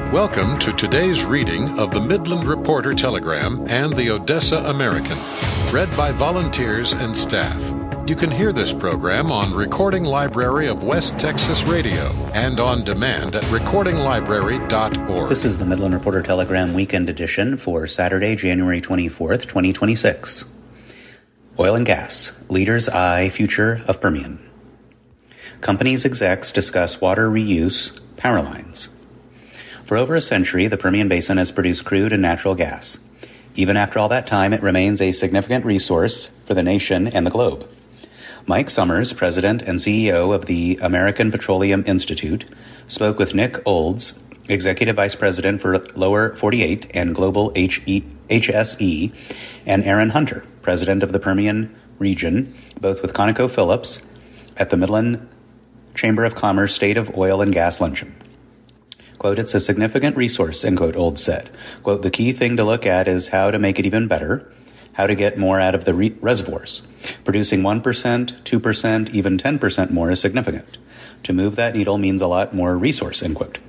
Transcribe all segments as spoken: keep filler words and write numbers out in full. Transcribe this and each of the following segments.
Welcome to today's reading of the Midland Reporter Telegram and the Odessa American, read by volunteers and staff. You can hear this program on Recording Library of West Texas Radio and on demand at recording library dot org. This is the Midland Reporter Telegram Weekend Edition for Saturday, January twenty-fourth, twenty twenty-six. Oil and gas, leader's eye future of Permian. Companies' execs discuss water reuse, power lines. For over a century, the Permian Basin has produced crude and natural gas. Even after all that time, it remains a significant resource for the nation and the globe. Mike Summers, president and C E O of the American Petroleum Institute, spoke with Nick Olds, executive vice president for Lower forty-eight and Global H S E, and Aaron Hunter, president of the Permian region, both with ConocoPhillips at the Midland Chamber of Commerce State of Oil and Gas Luncheon. Quote, it's a significant resource, end quote, Olds said. Quote, the key thing to look at is how to make it even better, how to get more out of the re- reservoirs. Producing one percent, two percent, even ten percent more is significant. To move that needle means a lot more resource, end quote.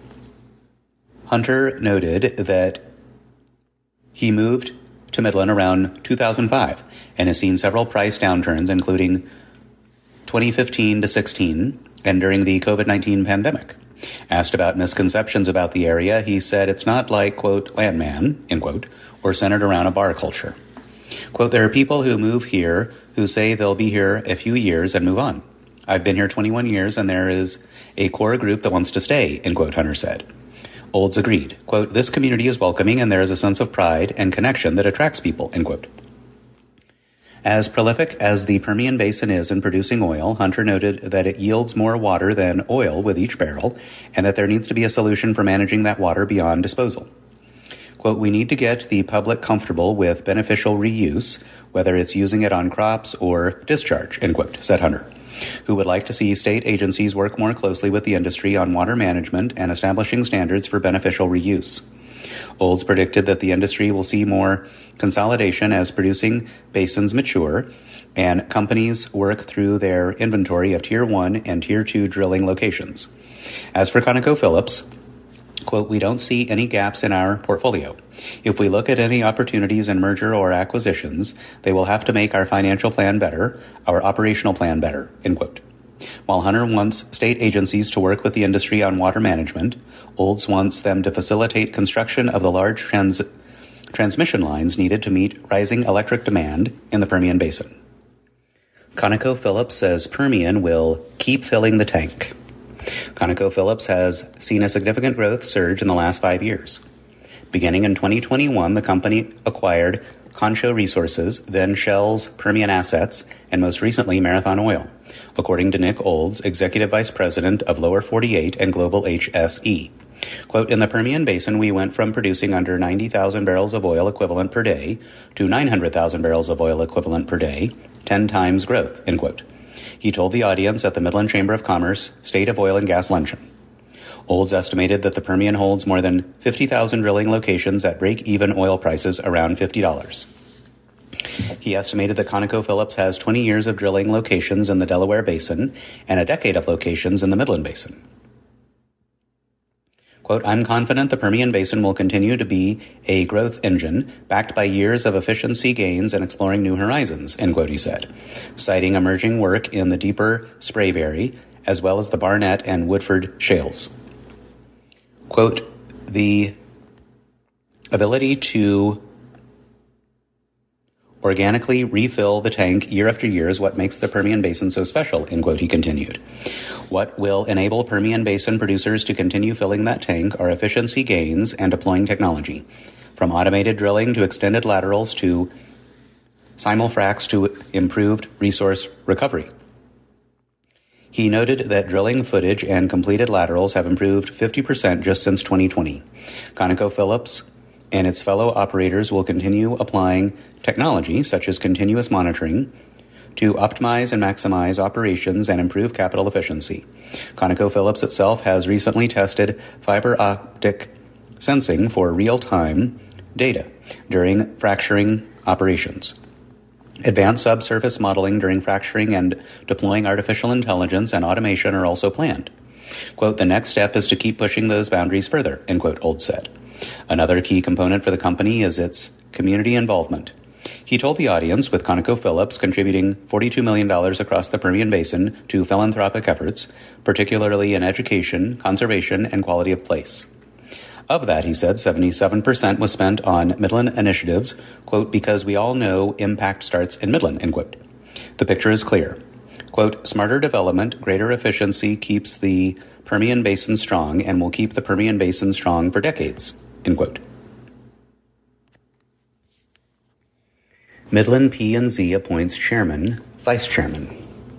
Hunter noted that he moved to Midland around two thousand five and has seen several price downturns, including twenty fifteen to sixteen and during the covid nineteen pandemic. Asked about misconceptions about the area, he said it's not like, quote, landman, end quote, or centered around a bar culture. Quote, there are people who move here who say they'll be here a few years and move on. I've been here twenty-one years and there is a core group that wants to stay, end quote, Hunter said. Olds agreed. Quote, this community is welcoming and there is a sense of pride and connection that attracts people, end quote. As prolific as the Permian Basin is in producing oil, Hunter noted that it yields more water than oil with each barrel, and that there needs to be a solution for managing that water beyond disposal. Quote, we need to get the public comfortable with beneficial reuse, whether it's using it on crops or discharge, end quote, said Hunter, who would like to see state agencies work more closely with the industry on water management and establishing standards for beneficial reuse. Olds predicted that the industry will see more consolidation as producing basins mature and companies work through their inventory of Tier one and Tier two drilling locations. As for ConocoPhillips, quote, we don't see any gaps in our portfolio. If we look at any opportunities in merger or acquisitions, they will have to make our financial plan better, our operational plan better, end quote. While Hunter wants state agencies to work with the industry on water management, Olds wants them to facilitate construction of the large trans- transmission lines needed to meet rising electric demand in the Permian Basin. ConocoPhillips says Permian will keep filling the tank. ConocoPhillips has seen a significant growth surge in the last five years. Beginning in twenty twenty-one, the company acquired Concho Resources, then Shell's Permian Assets, and most recently Marathon Oil, according to Nick Olds, executive vice president of Lower forty-eight and Global H S E. Quote, in the Permian Basin, we went from producing under ninety thousand barrels of oil equivalent per day to nine hundred thousand barrels of oil equivalent per day, ten times growth, end quote. He told the audience at the Midland Chamber of Commerce State of Oil and Gas Luncheon. Olds estimated that the Permian holds more than fifty thousand drilling locations at break-even oil prices around fifty dollars. He estimated that ConocoPhillips has twenty years of drilling locations in the Delaware Basin and a decade of locations in the Midland Basin. Quote, I'm confident the Permian Basin will continue to be a growth engine backed by years of efficiency gains and exploring new horizons, end quote, he said, citing emerging work in the deeper Spraberry as well as the Barnett and Woodford shales. Quote, the ability to organically refill the tank year after year is what makes the Permian Basin so special, end quote, he continued. What will enable Permian Basin producers to continue filling that tank are efficiency gains and deploying technology, from automated drilling to extended laterals to simul-fracs to improved resource recovery. He noted that drilling footage and completed laterals have improved fifty percent just since twenty twenty. ConocoPhillips and its fellow operators will continue applying technology, such as continuous monitoring, to optimize and maximize operations and improve capital efficiency. ConocoPhillips itself has recently tested fiber optic sensing for real-time data during fracturing operations. Advanced subsurface modeling during fracturing and deploying artificial intelligence and automation are also planned. Quote, the next step is to keep pushing those boundaries further, end quote, Olds said. Another key component for the company is its community involvement. He told the audience, with ConocoPhillips contributing forty-two million dollars across the Permian Basin to philanthropic efforts, particularly in education, conservation, and quality of place. Of that, he said, seventy-seven percent was spent on Midland initiatives, quote, because we all know impact starts in Midland, end quote. The picture is clear. Quote, smarter development, greater efficiency keeps the Permian Basin strong and will keep the Permian Basin strong for decades, end quote. Midland P and Z appoints chairman, vice chairman.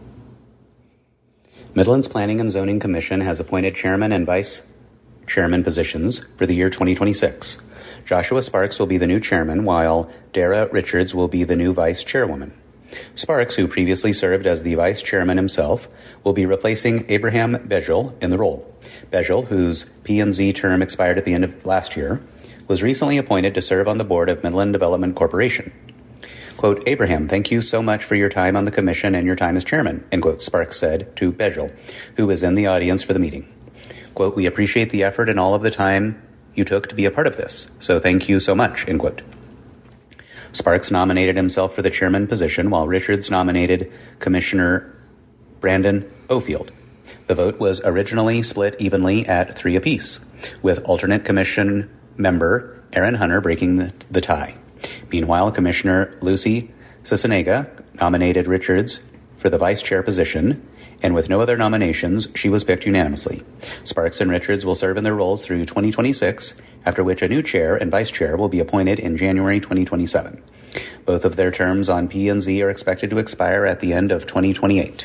Midland's Planning and Zoning Commission has appointed chairman and vice chairman positions for the year twenty twenty-six. Joshua Sparks will be the new chairman, while Dara Richards will be the new vice chairwoman. Sparks, who previously served as the vice chairman himself, will be replacing Abraham Bejel in the role. Bejel, whose P and Z term expired at the end of last year, was recently appointed to serve on the board of Midland Development Corporation. Quote, Abraham, thank you so much for your time on the commission and your time as chairman, end quote, Sparks said to Bejel, who was in the audience for the meeting. Quote, we appreciate the effort and all of the time you took to be a part of this, so thank you so much, end quote. Sparks nominated himself for the chairman position, while Richards nominated Commissioner Brandon Ofield. The vote was originally split evenly at three apiece, with alternate commission member Aaron Hunter breaking the, the tie. Meanwhile, Commissioner Lucy Cisenega nominated Richards for the vice chair position, and with no other nominations, she was picked unanimously. Sparks and Richards will serve in their roles through twenty twenty-six, after which a new chair and vice chair will be appointed in January twenty twenty-seven. Both of their terms on P and Z are expected to expire at the end of twenty twenty-eight.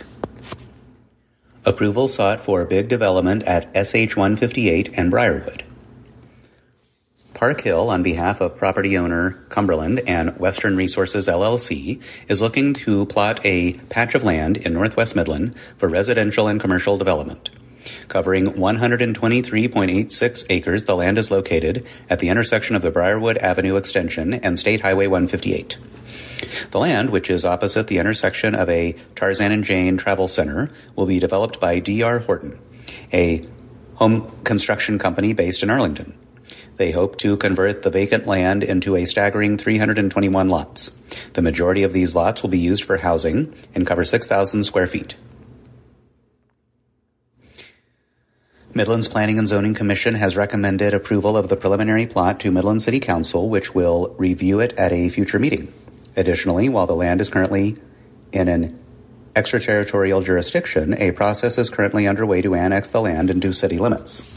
Approval sought for big development at S H one fifty-eight and Briarwood. Park Hill, on behalf of property owner Cumberland and Western Resources L L C, is looking to plot a patch of land in northwest Midland for residential and commercial development. Covering one hundred twenty-three point eight six acres, the land is located at the intersection of the Briarwood Avenue Extension and State Highway one fifty-eight. The land, which is opposite the intersection of a Tarzan and Jane travel center, will be developed by D R Horton, a home construction company based in Arlington. They hope to convert the vacant land into a staggering three hundred twenty-one lots. The majority of these lots will be used for housing and cover six thousand square feet. Midland's Planning and Zoning Commission has recommended approval of the preliminary plot to Midland City Council, which will review it at a future meeting. Additionally, while the land is currently in an extraterritorial jurisdiction, a process is currently underway to annex the land into city limits.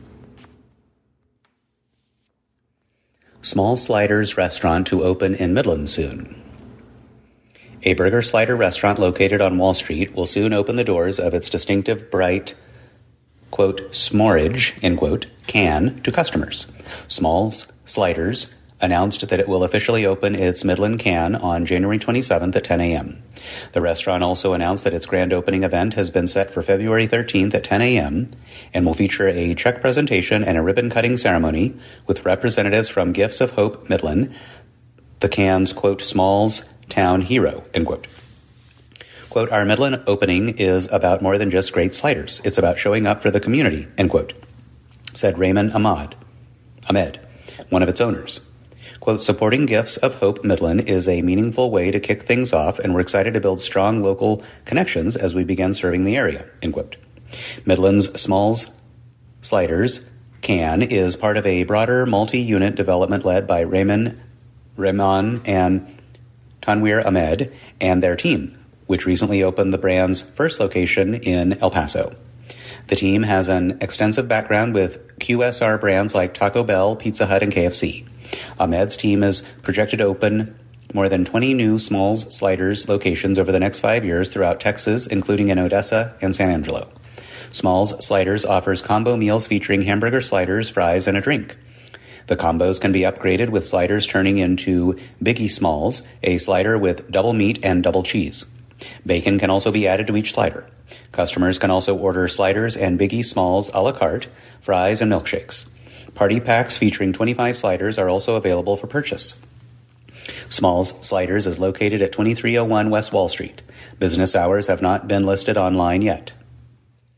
Small Sliders restaurant to open in Midland soon. A burger slider restaurant located on Wall Street will soon open the doors of its distinctive bright, quote, smorage, end quote, can to customers. Small's Sliders announced that it will officially open its Midland can on January twenty-seventh at ten a.m. The restaurant also announced that its grand opening event has been set for February thirteenth at ten a.m. and will feature a check presentation and a ribbon-cutting ceremony with representatives from Gifts of Hope Midland, the can's, quote, Small's town hero, end quote. Quote, our Midland opening is about more than just great sliders. It's about showing up for the community, end quote, said Raymond Ahmad, Ahmed, one of its owners. Quote, supporting Gifts of Hope Midland is a meaningful way to kick things off, and we're excited to build strong local connections as we begin serving the area, end quote. Midland's Smalls Sliders Can is part of a broader multi-unit development led by Raymond Rahman and Tanwir Ahmed and their team, which recently opened the brand's first location in El Paso. The team has an extensive background with Q S R brands like Taco Bell, Pizza Hut, and K F C. Ahmed's team is projected to open more than twenty new Smalls Sliders locations over the next five years throughout Texas, including in Odessa and San Angelo. Smalls Sliders offers combo meals featuring hamburger sliders, fries, and a drink. The combos can be upgraded with sliders turning into Biggie Smalls, a slider with double meat and double cheese. Bacon can also be added to each slider. Customers can also order sliders and Biggie Smalls a la carte, fries, and milkshakes. Party packs featuring twenty-five sliders are also available for purchase. Smalls Sliders is located at twenty-three oh one West Wall Street. Business hours have not been listed online yet.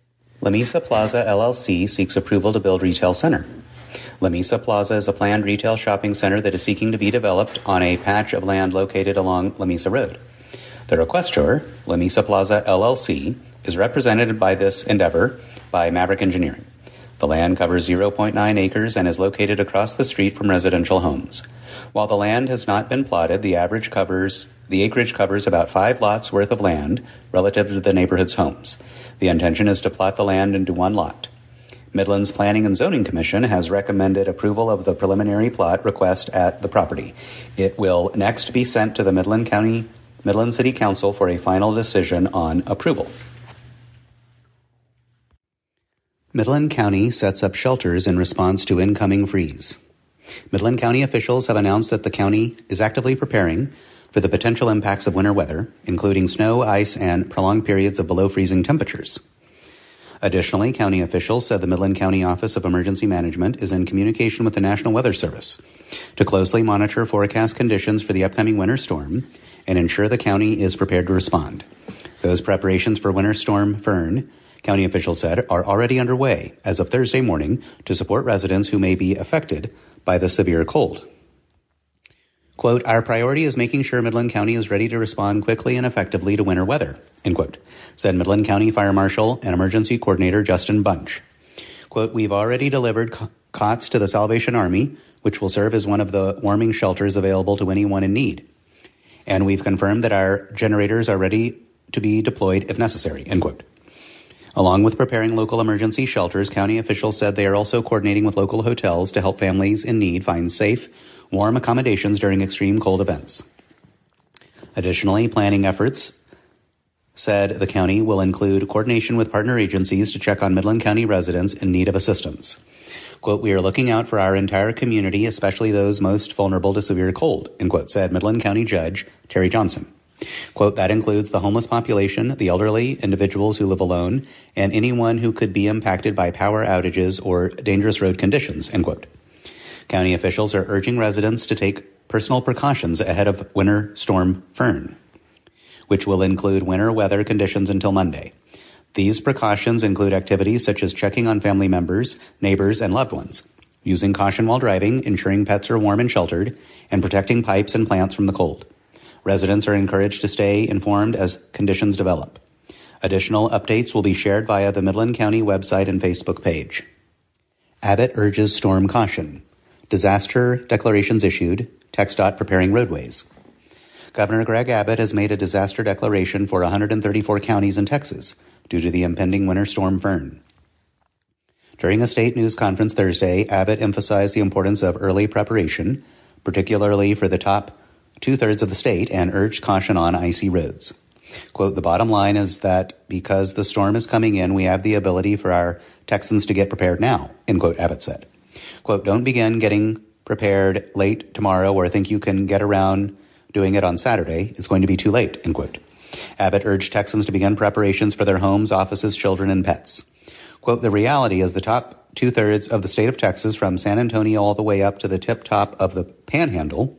Lamesa Plaza L L C seeks approval to build retail center. Lamesa Plaza is a planned retail shopping center that is seeking to be developed on a patch of land located along Lamesa Road. The requestor, Lamesa Plaza L L C, is represented by this endeavor by Maverick Engineering. The land covers zero point nine acres and is located across the street from residential homes. While the land has not been plotted, the average covers the acreage covers about five lots worth of land relative to the neighborhood's homes. The intention is to plot the land into one lot. Midland's Planning and Zoning Commission has recommended approval of the preliminary plot request at the property. It will next be sent to the Midland County, Midland City Council for a final decision on approval. Midland County sets up shelters in response to incoming freeze. Midland County officials have announced that the county is actively preparing for the potential impacts of winter weather, including snow, ice, and prolonged periods of below freezing temperatures. Additionally, county officials said the Midland County Office of Emergency Management is in communication with the National Weather Service to closely monitor forecast conditions for the upcoming winter storm and ensure the county is prepared to respond. Those preparations for Winter Storm Fern, county officials said, are already underway as of Thursday morning to support residents who may be affected by the severe cold. Quote, our priority is making sure Midland County is ready to respond quickly and effectively to winter weather, end quote, said Midland County Fire Marshal and Emergency Coordinator Justin Bunch. Quote, we've already delivered cots to the Salvation Army, which will serve as one of the warming shelters available to anyone in need. And we've confirmed that our generators are ready to be deployed if necessary, end quote. Along with preparing local emergency shelters, county officials said they are also coordinating with local hotels to help families in need find safe, warm accommodations during extreme cold events. Additionally, planning efforts, said the county, will include coordination with partner agencies to check on Midland County residents in need of assistance. Quote, we are looking out for our entire community, especially those most vulnerable to severe cold, end quote, said Midland County Judge Terry Johnson. Quote, that includes the homeless population, the elderly, individuals who live alone, and anyone who could be impacted by power outages or dangerous road conditions, end quote. County officials are urging residents to take personal precautions ahead of Winter Storm Fern, which will include winter weather conditions until Monday. These precautions include activities such as checking on family members, neighbors, and loved ones, using caution while driving, ensuring pets are warm and sheltered, and protecting pipes and plants from the cold. Residents are encouraged to stay informed as conditions develop. Additional updates will be shared via the Midland County website and Facebook page. Abbott urges storm caution. Disaster declarations issued. TxDOT preparing roadways. Governor Greg Abbott has made a disaster declaration for one hundred thirty-four counties in Texas due to the impending Winter Storm Fern. During a state news conference Thursday, Abbott emphasized the importance of early preparation, particularly for the top two-thirds of the state, and urged caution on icy roads. Quote, the bottom line is that because the storm is coming in, we have the ability for our Texans to get prepared now, end quote, Abbott said. Quote, don't begin getting prepared late tomorrow or think you can get around doing it on Saturday. It's going to be too late, end quote. Abbott urged Texans to begin preparations for their homes, offices, children, and pets. Quote, the reality is the top two-thirds of the state of Texas, from San Antonio all the way up to the tip top of the Panhandle,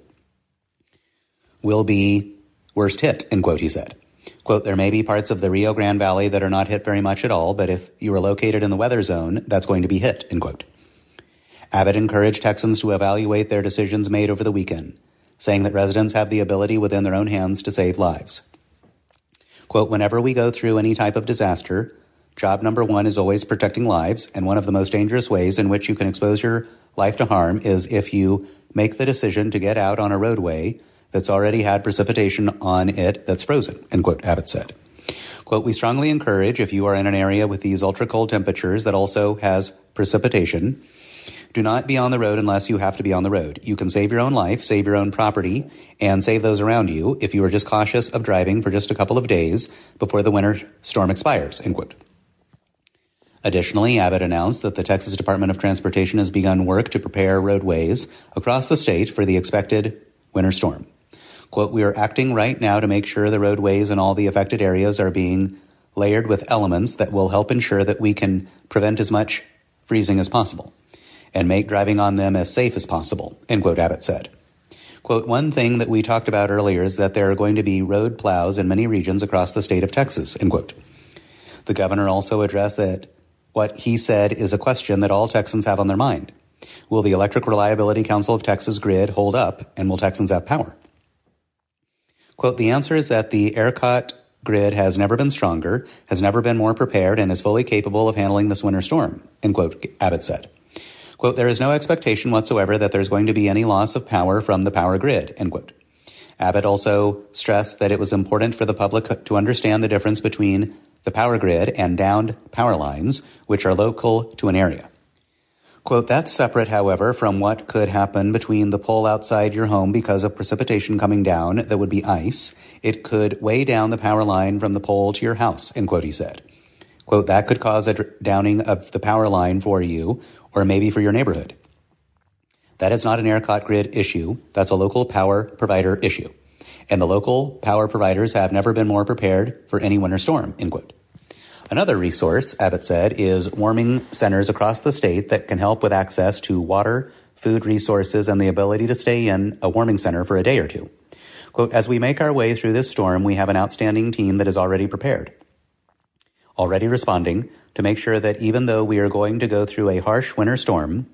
will be worst hit, end quote, he said. Quote, there may be parts of the Rio Grande Valley that are not hit very much at all, but if you are located in the weather zone, that's going to be hit, end quote. Abbott encouraged Texans to evaluate their decisions made over the weekend, saying that residents have the ability within their own hands to save lives. Quote, whenever we go through any type of disaster, job number one is always protecting lives, and one of the most dangerous ways in which you can expose your life to harm is if you make the decision to get out on a roadway that's already had precipitation on it that's frozen, end quote, Abbott said. Quote, we strongly encourage, if you are in an area with these ultra-cold temperatures that also has precipitation, do not be on the road unless you have to be on the road. You can save your own life, save your own property, and save those around you if you are just cautious of driving for just a couple of days before the winter storm expires, end quote. Additionally, Abbott announced that the Texas Department of Transportation has begun work to prepare roadways across the state for the expected winter storm. Quote, we are acting right now to make sure the roadways in all the affected areas are being layered with elements that will help ensure that we can prevent as much freezing as possible and make driving on them as safe as possible, end quote, Abbott said. Quote, one thing that we talked about earlier is that there are going to be road plows in many regions across the state of Texas, end quote. The governor also addressed that What he said is a question that all Texans have on their mind. Will the Electric Reliability Council of Texas grid hold up, and will Texans have power? Quote, the answer is that the ERCOT grid has never been stronger, has never been more prepared, and is fully capable of handling this winter storm, end quote, Abbott said. Quote, there is no expectation whatsoever that there's going to be any loss of power from the power grid, end quote. Abbott also stressed that it was important for the public to understand the difference between the power grid and downed power lines, which are local to an area. Quote, that's separate, however, from what could happen between the pole outside your home because of precipitation coming down that would be ice. It could weigh down the power line from the pole to your house, end quote, he said. Quote, that could cause a downing of the power line for you or maybe for your neighborhood. That is not an ERCOT grid issue. That's a local power provider issue. And the local power providers have never been more prepared for any winter storm, end quote. Another resource, Abbott said, is warming centers across the state that can help with access to water, food resources, and the ability to stay in a warming center for a day or two. Quote, as we make our way through this storm, we have an outstanding team that is already prepared, already responding to make sure that even though we are going to go through a harsh winter storm,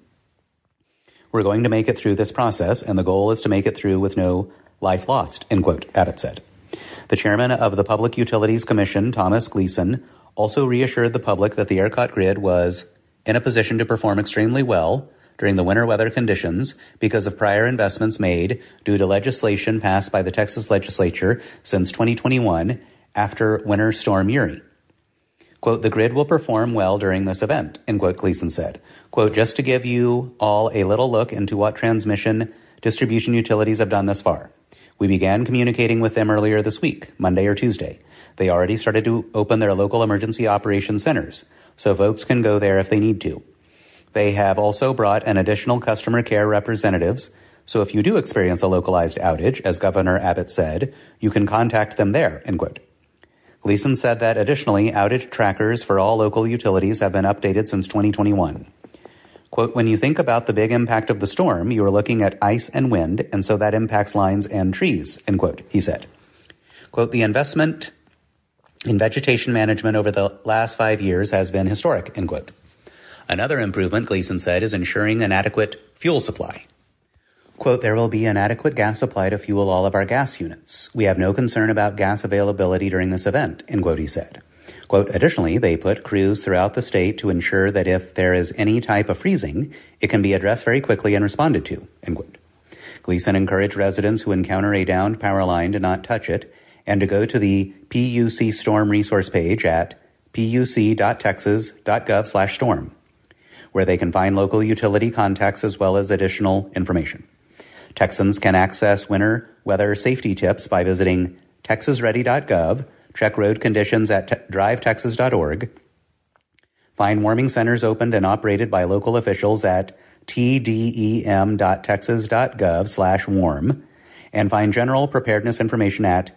we're going to make it through this process, and the goal is to make it through with no life lost, end quote, Abbott said. The chairman of the Public Utilities Commission, Thomas Gleason, also reassured the public that the ERCOT grid was in a position to perform extremely well during the winter weather conditions because of prior investments made due to legislation passed by the Texas legislature since twenty twenty-one after Winter Storm Uri. Quote, the grid will perform well during this event, end quote, Gleason said. Quote, just to give you all a little look into what transmission distribution utilities have done thus far. We began communicating with them earlier this week, Monday or Tuesday. They already started to open their local emergency operations centers, so folks can go there if they need to. They have also brought an additional customer care representatives, so if you do experience a localized outage, as Governor Abbott said, you can contact them there, end quote. Gleason said that additionally, outage trackers for all local utilities have been updated since twenty twenty-one. Quote, when you think about the big impact of the storm, you are looking at ice and wind, and so that impacts lines and trees, end quote, he said. Quote, the investment in vegetation management over the last five years has been historic, end quote. Another improvement, Gleason said, is ensuring an adequate fuel supply. Quote, there will be an adequate gas supply to fuel all of our gas units. We have no concern about gas availability during this event, end quote, he said. Quote, additionally, they put crews throughout the state to ensure that if there is any type of freezing, it can be addressed very quickly and responded to, end quote. Gleason encouraged residents who encounter a downed power line to not touch it and to go to the P U C Storm resource page at puc.texas.gov slash storm, where they can find local utility contacts as well as additional information. Texans can access winter weather safety tips by visiting texas ready dot gov, check road conditions at te- drive texas dot org, find warming centers opened and operated by local officials at tdem.texas.gov slash warm, and find general preparedness information at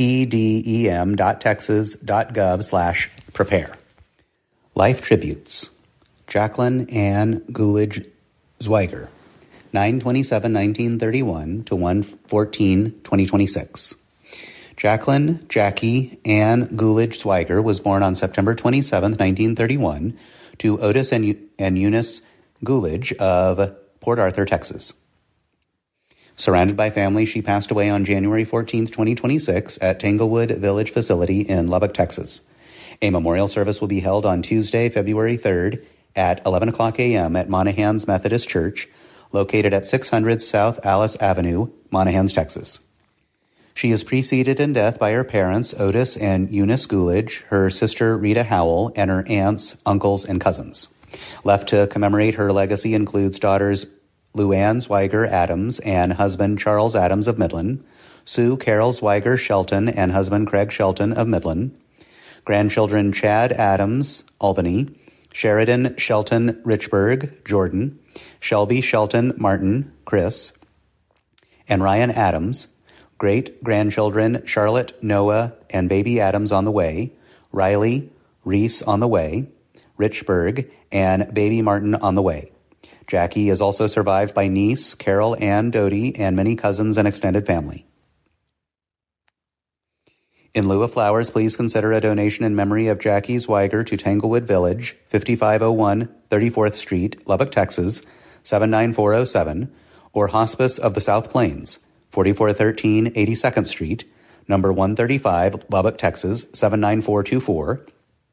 tdem.texas.gov slash prepare. Life Tributes. Jacqueline Ann Gulich Zweigert, nine twenty-seven nineteen thirty-one to one fourteen twenty twenty-six. Jacqueline Jackie Ann Gulich Zweigert was born on September twenty-seventh, nineteen thirty-one, to Otis and, and Eunice Gulich of Port Arthur, Texas. Surrounded by family, she passed away on January fourteenth, twenty twenty-six at Tanglewood Village Facility in Lubbock, Texas. A memorial service will be held on Tuesday, February third at eleven o'clock a.m. at Monahans Methodist Church, located at six hundred South Alice Avenue, Monahans, Texas. She is preceded in death by her parents, Otis and Eunice Gulich, her sister Rita Howell, and her aunts, uncles, and cousins. Left to commemorate her legacy includes daughters Luann Zweigert Adams and husband Charles Adams of Midland, Sue Carol Zweigert Shelton and husband Craig Shelton of Midland, grandchildren Chad Adams, Albany, Sheridan Shelton Richburg, Jordan, Shelby Shelton Martin, Chris, and Ryan Adams, great-grandchildren Charlotte, Noah, and baby Adams on the way, Riley, Reese on the way, Richburg, and baby Martin on the way. Jackie is also survived by niece Carol Ann Doty and many cousins and extended family. In lieu of flowers, please consider a donation in memory of Jackie Zweiger to Tanglewood Village, fifty-five oh one thirty-fourth Street, Lubbock, Texas, seven nine four oh seven, or Hospice of the South Plains, forty-four thirteen eighty-second Street, number one thirty-five, Lubbock, Texas, seven nine four two four,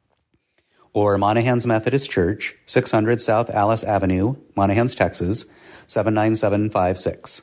or Monahans Methodist Church, six hundred South Alice Avenue, Monahans, Texas, seven nine seven five six.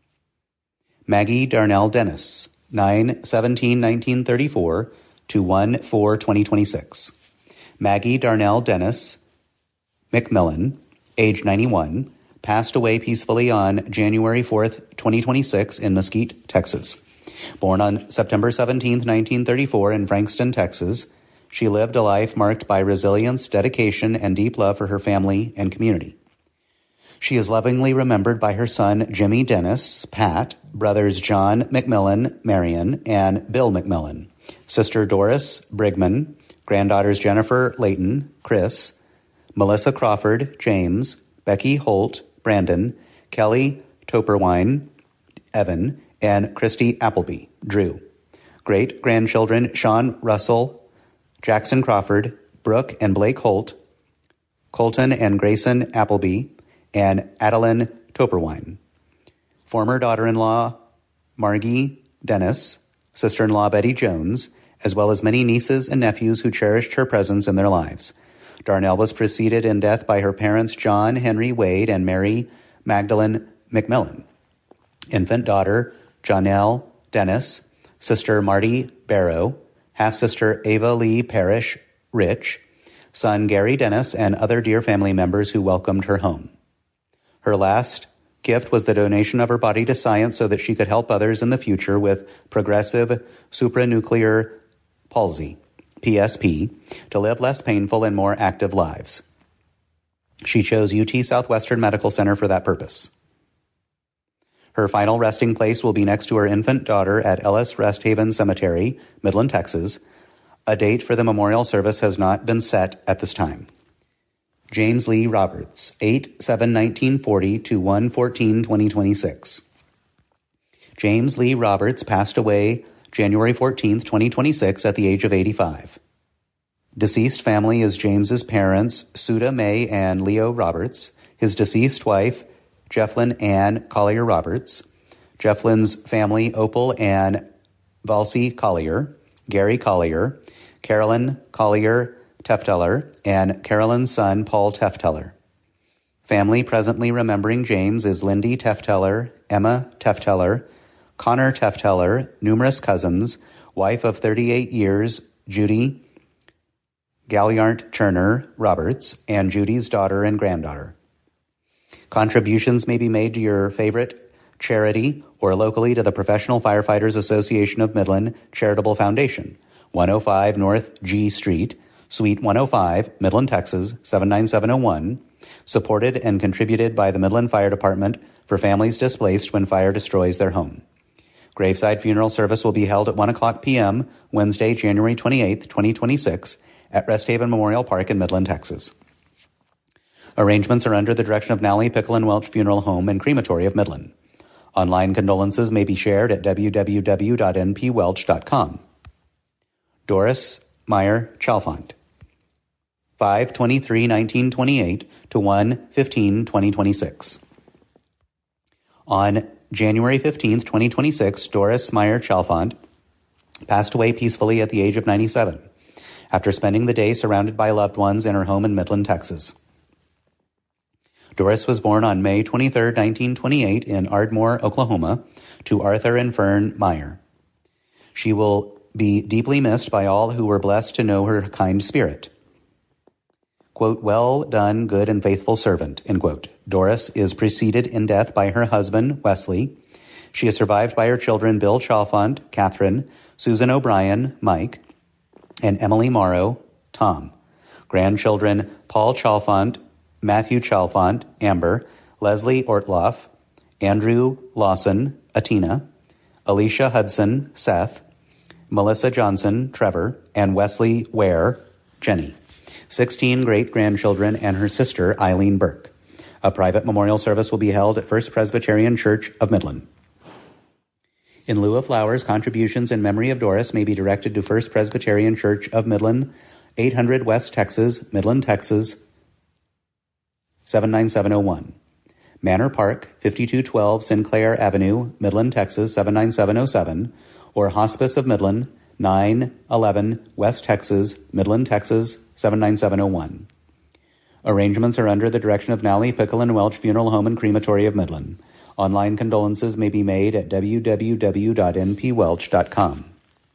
Maggie Darnell Dennis, nine seventeen nineteen thirty-four to one four twenty twenty-six. Maggie Darnell Dennis McMillan, age ninety-one, passed away peacefully on January fourth, twenty twenty-six in Mesquite, Texas. Born on September seventeenth, nineteen thirty-four in Frankston, Texas, she lived a life marked by resilience, dedication, and deep love for her family and community. She is lovingly remembered by her son, Jimmy Dennis, Pat, brothers John McMillan, Marion, and Bill McMillan, sister Doris Brigman, granddaughters Jennifer Layton, Chris, Melissa Crawford, James, Becky Holt, Brandon, Kelly Toperwine, Evan, and Christy Appleby, Drew. Great-grandchildren Sean Russell, Jackson Crawford, Brooke and Blake Holt, Colton and Grayson Appleby, and Adeline Toperwine. Former daughter-in-law Margie Dennis, sister-in-law Betty Jones, as well as many nieces and nephews who cherished her presence in their lives. Darnell was preceded in death by her parents John Henry Wade and Mary Magdalene McMillan. Infant daughter Janelle Dennis, sister Marty Barrow, half-sister Ava Lee Parrish Rich, son Gary Dennis, and other dear family members who welcomed her home. Her last gift was the donation of her body to science so that she could help others in the future with progressive supranuclear palsy, P S P, to live less painful and more active lives. She chose U T Southwestern Medical Center for that purpose. Her final resting place will be next to her infant daughter at Ellis Rest Haven Cemetery, Midland, Texas. A date for the memorial service has not been set at this time. James Lee Roberts, eight seven nineteen forty to one fourteen twenty twenty-six. James Lee Roberts passed away January fourteenth, twenty twenty-six at the age of eighty-five. Deceased family is James's parents, Suda May and Leo Roberts, his deceased wife, Jefflyn Ann Collier Roberts, Jefflyn's family, Opal and Valsey Collier, Gary Collier, Carolyn Collier Tefteller, and Carolyn's son, Paul Tefteller. Family presently remembering James is Lindy Tefteller, Emma Tefteller, Connor Tefteller, numerous cousins, wife of thirty-eight years, Judy Galliard Turner Roberts, and Judy's daughter and granddaughter. Contributions may be made to your favorite charity or locally to the Professional Firefighters Association of Midland Charitable Foundation, one oh five North G Street, Suite one oh five, Midland, Texas, seven nine seven oh one, supported and contributed by the Midland Fire Department for families displaced when fire destroys their home. Graveside funeral service will be held at one o'clock p.m. Wednesday, January twenty-eighth, twenty twenty-six, at Rest Haven Memorial Park in Midland, Texas. Arrangements are under the direction of Nally Pickle and Welch Funeral Home and Crematory of Midland. Online condolences may be shared at w w w dot n p welch dot com. Doris Meyer Chalfont, five twenty-three nineteen twenty-eight to one fifteen twenty twenty-six. On January fifteenth, twenty twenty-six, Doris Meyer Chalfont passed away peacefully at the age of ninety-seven, after spending the day surrounded by loved ones in her home in Midland, Texas. Doris was born on May twenty-third, nineteen twenty-eight in Ardmore, Oklahoma, to Arthur and Fern Meyer. She will be deeply missed by all who were blessed to know her kind spirit. Quote, well done, good and faithful servant, end quote. Doris is preceded in death by her husband, Wesley. She is survived by her children, Bill Chalfont, Catherine, Susan O'Brien, Mike, and Emily Morrow, Tom. Grandchildren, Paul Chalfont, Matthew Chalfont, Amber, Leslie Ortloff, Andrew Lawson, Atina, Alicia Hudson, Seth, Melissa Johnson, Trevor, and Wesley Ware, Jenny. sixteen great-grandchildren and her sister, Eileen Burke. A private memorial service will be held at First Presbyterian Church of Midland. In lieu of flowers, contributions in memory of Doris may be directed to First Presbyterian Church of Midland, eight hundred West Texas, Midland, Texas, seven nine seven oh one. Manor Park, fifty-two twelve Sinclair Avenue, Midland, Texas, seven nine seven oh seven, or Hospice of Midland, nine eleven West Texas, Midland, Texas, seven nine seven oh one. Arrangements are under the direction of Nally Pickle and Welch Funeral Home and Crematory of Midland. Online condolences may be made at w w w dot n p welch dot com.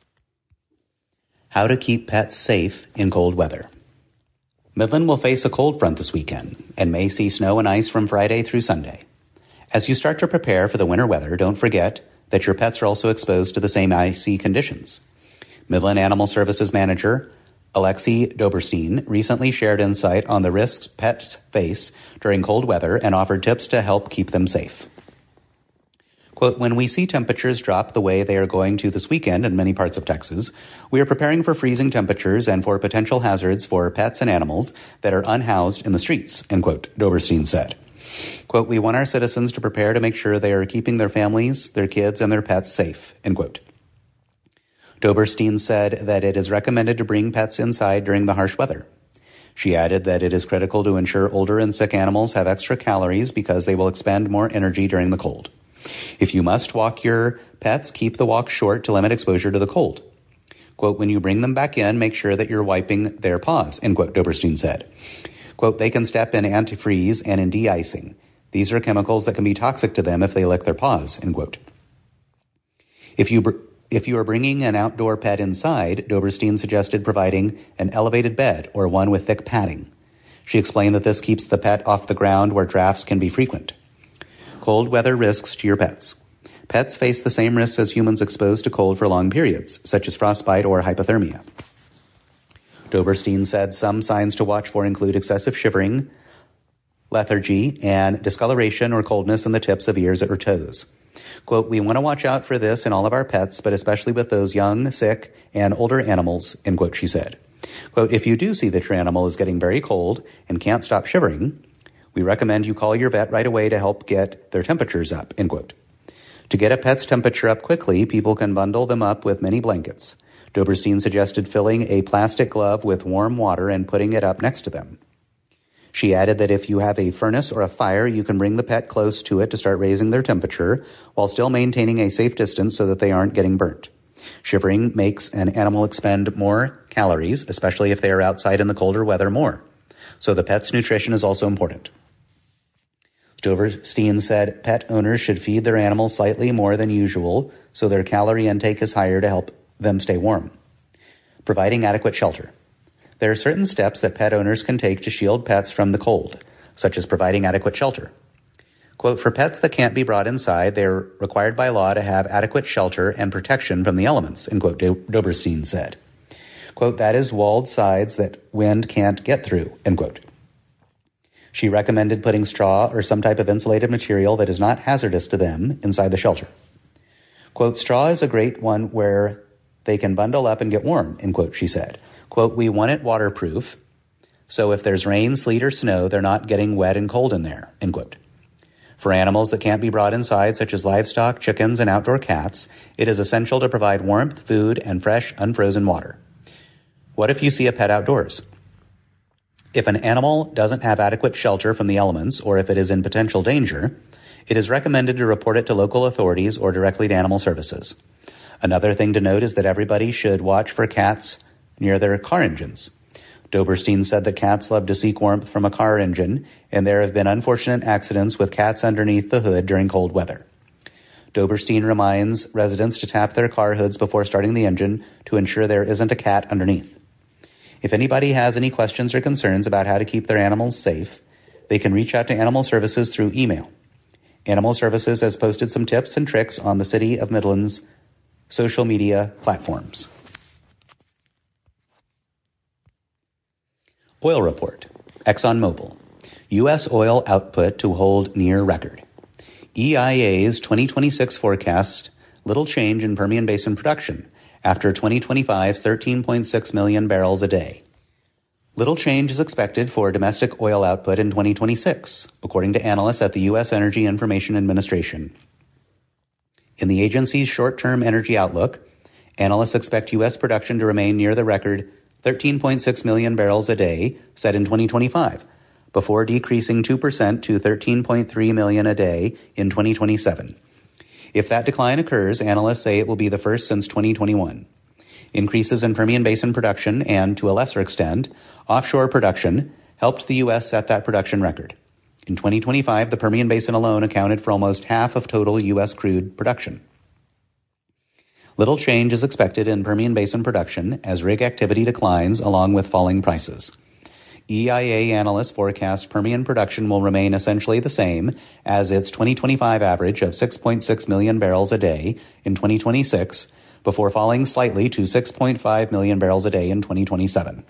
How to keep pets safe in cold weather. Midland will face a cold front this weekend and may see snow and ice from Friday through Sunday. As you start to prepare for the winter weather, don't forget that your pets are also exposed to the same icy conditions. Midland Animal Services Manager Alexi Doberstein recently shared insight on the risks pets face during cold weather and offered tips to help keep them safe. Quote, when we see temperatures drop the way they are going to this weekend in many parts of Texas, we are preparing for freezing temperatures and for potential hazards for pets and animals that are unhoused in the streets, end quote, Doberstein said. Quote, we want our citizens to prepare to make sure they are keeping their families, their kids, and their pets safe, end quote. Doberstein said that it is recommended to bring pets inside during the harsh weather. She added that it is critical to ensure older and sick animals have extra calories because they will expend more energy during the cold. If you must walk your pets, keep the walk short to limit exposure to the cold. Quote, when you bring them back in, make sure that you're wiping their paws, end quote, Doberstein said. Quote, they can step in antifreeze and in de-icing. These are chemicals that can be toxic to them if they lick their paws, end quote. If you, br- if you are bringing an outdoor pet inside, Doberstein suggested providing an elevated bed or one with thick padding. She explained that this keeps the pet off the ground where drafts can be frequent. Cold weather risks to your pets. Pets face the same risks as humans exposed to cold for long periods, such as frostbite or hypothermia. Doberstein said some signs to watch for include excessive shivering, lethargy, and discoloration or coldness in the tips of ears or toes. Quote, we want to watch out for this in all of our pets, but especially with those young, sick, and older animals, end quote, she said. Quote, if you do see that your animal is getting very cold and can't stop shivering, we recommend you call your vet right away to help get their temperatures up, end quote. To get a pet's temperature up quickly, people can bundle them up with many blankets. Doberstein suggested filling a plastic glove with warm water and putting it up next to them. She added that if you have a furnace or a fire, you can bring the pet close to it to start raising their temperature while still maintaining a safe distance so that they aren't getting burnt. Shivering makes an animal expend more calories, especially if they are outside in the colder weather more. So the pet's nutrition is also important. Doberstein said pet owners should feed their animals slightly more than usual so their calorie intake is higher to help them stay warm. Providing adequate shelter. There are certain steps that pet owners can take to shield pets from the cold, such as providing adequate shelter. Quote, for pets that can't be brought inside, they are required by law to have adequate shelter and protection from the elements, end quote, Doberstein said. Quote, that is walled sides that wind can't get through, end quote. She recommended putting straw or some type of insulated material that is not hazardous to them inside the shelter. Quote, straw is a great one where they can bundle up and get warm, end quote, she said. Quote, we want it waterproof, so if there's rain, sleet, or snow, they're not getting wet and cold in there, end quote. For animals that can't be brought inside, such as livestock, chickens, and outdoor cats, it is essential to provide warmth, food, and fresh, unfrozen water. What if you see a pet outdoors? If an animal doesn't have adequate shelter from the elements, or if it is in potential danger, it is recommended to report it to local authorities or directly to animal services. Another thing to note is that everybody should watch for cats near their car engines. Doberstein said that cats love to seek warmth from a car engine, and there have been unfortunate accidents with cats underneath the hood during cold weather. Doberstein reminds residents to tap their car hoods before starting the engine to ensure there isn't a cat underneath. If anybody has any questions or concerns about how to keep their animals safe, they can reach out to Animal Services through email. Animal Services has posted some tips and tricks on the City of Midland's social media platforms. Oil report. ExxonMobil. U S oil output to hold near record. E I A's twenty twenty-six forecast little change in Permian Basin production after twenty twenty-five's thirteen point six million barrels a day. Little change is expected for domestic oil output in twenty twenty-six, according to analysts at the U S Energy Information Administration. In the agency's short-term energy outlook, analysts expect U S production to remain near the record thirteen point six million barrels a day set in twenty twenty-five, before decreasing two percent to thirteen point three million a day in twenty twenty-seven. If that decline occurs, analysts say it will be the first since twenty twenty-one. Increases in Permian Basin production and, to a lesser extent, offshore production helped the U S set that production record. In twenty twenty-five, the Permian Basin alone accounted for almost half of total U S crude production. Little change is expected in Permian Basin production as rig activity declines along with falling prices. E I A analysts forecast Permian production will remain essentially the same as its twenty twenty-five average of six point six million barrels a day in twenty twenty-six, before falling slightly to six point five million barrels a day in twenty twenty-seven.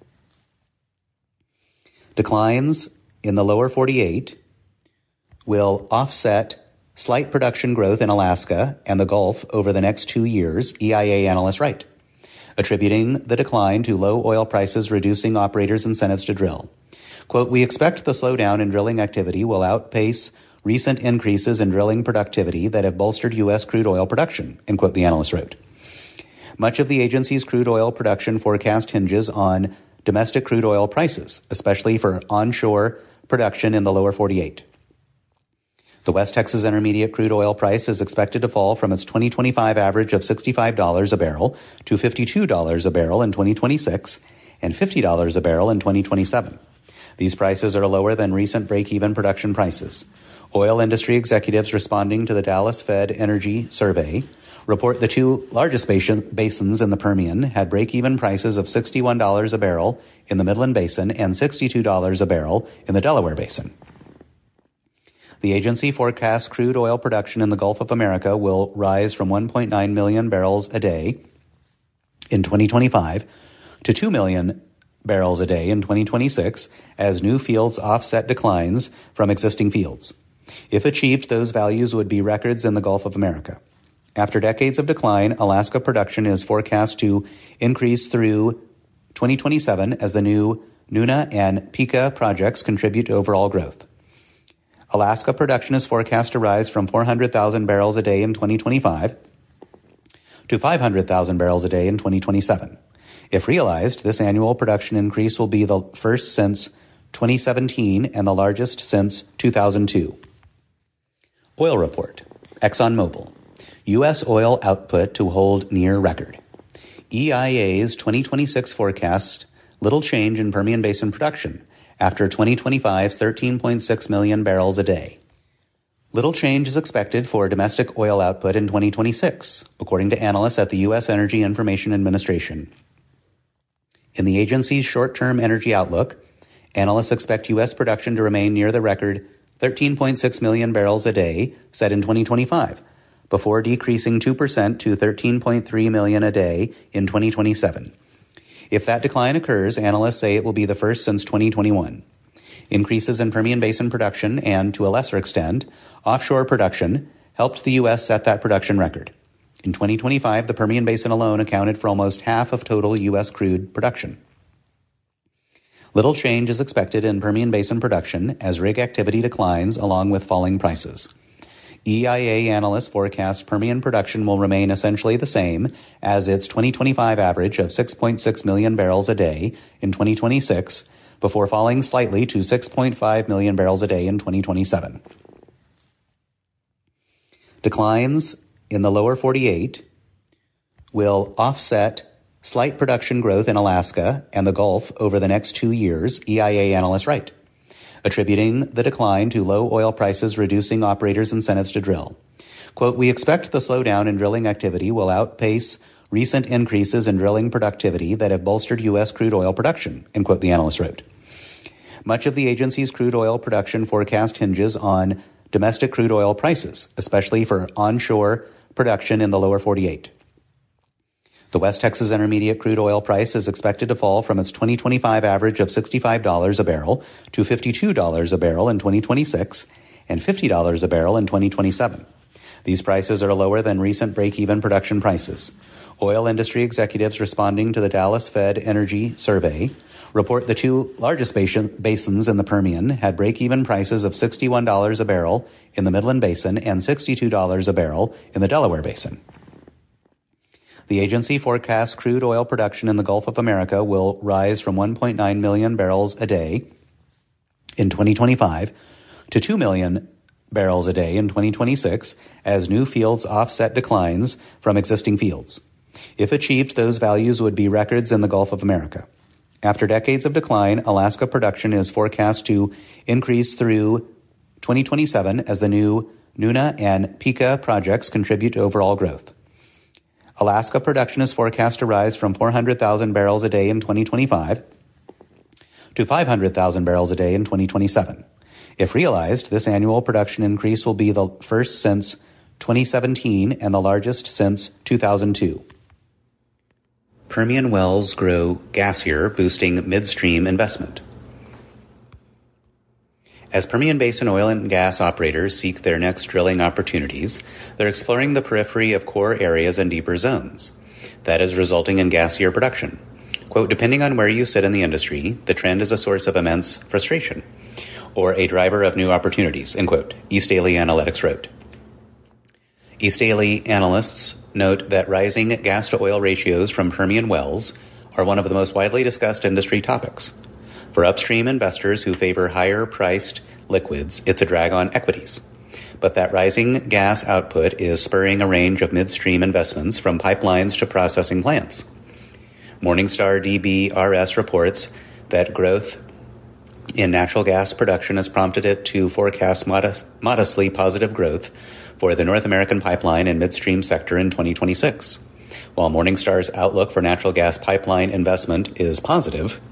Declines in the lower forty-eight will offset slight production growth in Alaska and the Gulf over the next two years, E I A analysts write, attributing the decline to low oil prices reducing operators' incentives to drill. Quote, "We expect the slowdown in drilling activity will outpace recent increases in drilling productivity that have bolstered U S crude oil production," end quote, the analyst wrote. Much of the agency's crude oil production forecast hinges on domestic crude oil prices, especially for onshore production in the lower forty-eight. The West Texas Intermediate crude oil price is expected to fall from its twenty twenty-five average of sixty-five dollars a barrel to fifty-two dollars a barrel in twenty twenty-six and fifty dollars a barrel in twenty twenty-seven. These prices are lower than recent break-even production prices. Oil industry executives responding to the Dallas Fed Energy Survey report the two largest basins in the Permian had break-even prices of sixty-one dollars a barrel in the Midland Basin and sixty-two dollars a barrel in the Delaware Basin. The agency forecasts crude oil production in the Gulf of America will rise from one point nine million barrels a day in twenty twenty-five to two million barrels a day in twenty twenty-six as new fields offset declines from existing fields. If achieved, those values would be records in the Gulf of America. After decades of decline, Alaska production is forecast to increase through twenty twenty-seven as the new Nuna and Pikka projects contribute to overall growth. Alaska production is forecast to rise from four hundred thousand barrels a day in twenty twenty-five to five hundred thousand barrels a day in twenty twenty-seven. If realized, this annual production increase will be the first since twenty seventeen and the largest since two thousand two. Oil report. ExxonMobil. U S oil output to hold near record. E I A's twenty twenty-six forecast little change in Permian Basin production after twenty twenty-five's thirteen point six million barrels a day. Little change is expected for domestic oil output in twenty twenty-six, according to analysts at the U S Energy Information Administration. In the agency's short-term energy outlook, analysts expect U S production to remain near the record thirteen point six million barrels a day set in twenty twenty-five, before decreasing two percent to thirteen point three million a day in twenty twenty-seven. If that decline occurs, analysts say it will be the first since twenty twenty-one. Increases in Permian Basin production and, to a lesser extent, offshore production helped the U S set that production record. In twenty twenty-five, the Permian Basin alone accounted for almost half of total U S crude production. Little change is expected in Permian Basin production as rig activity declines along with falling prices. E I A analysts forecast Permian production will remain essentially the same as its twenty twenty-five average of six point six million barrels a day in twenty twenty-six, before falling slightly to six point five million barrels a day in twenty twenty-seven. Declines in the lower forty-eight will offset slight production growth in Alaska and the Gulf over the next two years, E I A analysts write, attributing the decline to low oil prices reducing operators' incentives to drill. Quote, "We expect the slowdown in drilling activity will outpace recent increases in drilling productivity that have bolstered U S crude oil production," end quote, the analyst wrote. Much of the agency's crude oil production forecast hinges on domestic crude oil prices, especially for onshore production in the lower forty-eight. The West Texas Intermediate crude oil price is expected to fall from its twenty twenty-five average of sixty-five dollars a barrel to fifty-two dollars a barrel in twenty twenty-six and fifty dollars a barrel in twenty twenty-seven. These prices are lower than recent break-even production prices. Oil industry executives responding to the Dallas Fed Energy Survey report the two largest basins in the Permian had break-even prices of sixty-one dollars a barrel in the Midland Basin and sixty-two dollars a barrel in the Delaware Basin. The agency forecasts crude oil production in the Gulf of America will rise from one point nine million barrels a day in twenty twenty-five to two million barrels a day in twenty twenty-six as new fields offset declines from existing fields. If achieved, those values would be records in the Gulf of America. After decades of decline, Alaska production is forecast to increase through twenty twenty-seven as the new Nuna and Pikka projects contribute to overall growth. Alaska production is forecast to rise from four hundred thousand barrels a day in twenty twenty-five to five hundred thousand barrels a day in twenty twenty-seven. If realized, this annual production increase will be the first since twenty seventeen and the largest since two thousand two. Permian wells grow gassier, boosting midstream investment. As Permian Basin oil and gas operators seek their next drilling opportunities, they're exploring the periphery of core areas and deeper zones. That is resulting in gassier production. Quote, depending on where you sit in the industry, the trend is a source of immense frustration, or a driver of new opportunities, end quote, East Daily Analytics wrote. East Daily analysts note that rising gas-to-oil ratios from Permian wells are one of the most widely discussed industry topics. For upstream investors who favor higher-priced liquids, it's a drag on equities. But that rising gas output is spurring a range of midstream investments from pipelines to processing plants. Morningstar D B R S reports that growth in natural gas production has prompted it to forecast modest, modestly positive growth for the North American pipeline and midstream sector in twenty twenty-six. While Morningstar's outlook for natural gas pipeline investment is positive,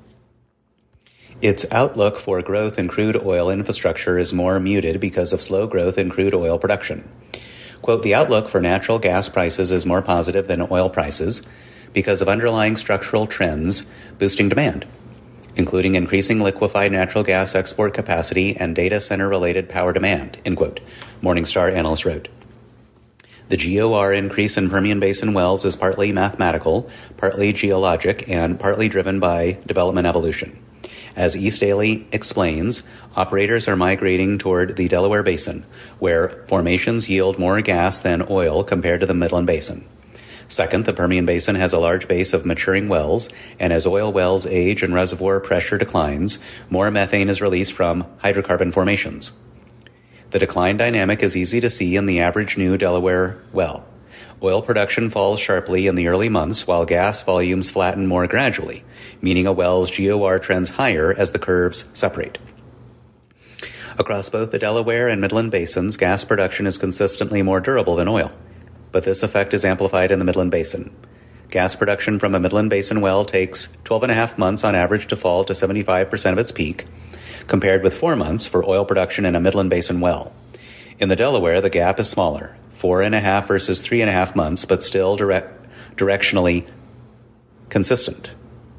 its outlook for growth in crude oil infrastructure is more muted because of slow growth in crude oil production. Quote, the outlook for natural gas prices is more positive than oil prices because of underlying structural trends boosting demand, including increasing liquefied natural gas export capacity and data center-related power demand, end quote, Morningstar analyst wrote. The G O R increase in Permian Basin wells is partly mathematical, partly geologic, and partly driven by development evolution. As East Daily explains, operators are migrating toward the Delaware Basin, where formations yield more gas than oil compared to the Midland Basin. Second, the Permian Basin has a large base of maturing wells, and as oil wells age and reservoir pressure declines, more methane is released from hydrocarbon formations. The decline dynamic is easy to see in the average new Delaware well. Oil production falls sharply in the early months, while gas volumes flatten more gradually, meaning a well's G O R trends higher as the curves separate. Across both the Delaware and Midland Basins, gas production is consistently more durable than oil, but this effect is amplified in the Midland Basin. Gas production from a Midland Basin well takes twelve and a half months on average to fall to seventy-five percent of its peak, compared with four months for oil production in a Midland Basin well. In the Delaware, the gap is smaller, four and a half versus three and a half months, but still direct, directionally consistent.